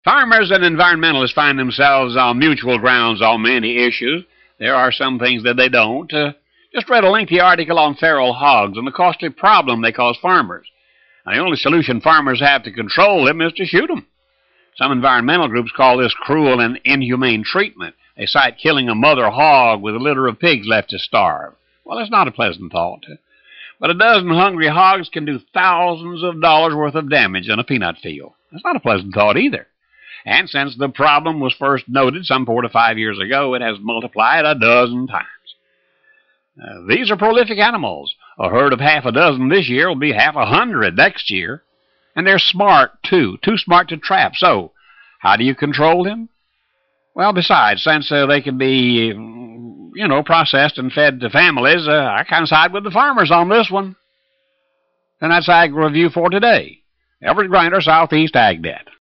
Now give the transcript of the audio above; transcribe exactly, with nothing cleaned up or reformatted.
Farmers and environmentalists find themselves on mutual grounds on many issues. There are some things that they don't. Uh, just read a lengthy article on feral hogs and the costly problem they cause farmers. Now, the only solution farmers have to control them is to shoot them. Some environmental groups call this cruel and inhumane treatment. They cite killing a mother hog with a litter of pigs left to starve. Well, that's not a pleasant thought. But a dozen hungry hogs can do thousands of dollars worth of damage in a peanut field. That's not a pleasant thought either. And since the problem was first noted some four to five years ago, it has multiplied a dozen times. Uh, these are prolific animals. A herd of half a dozen this year will be half a hundred next year. And they're smart, too. Too smart to trap. So, how do you control them? Well, besides, since uh, they can be, you know, processed and fed to families, uh, I kind of side with the farmers on this one. And that's Ag Review for today. Everett Grinder, Southeast AgNet.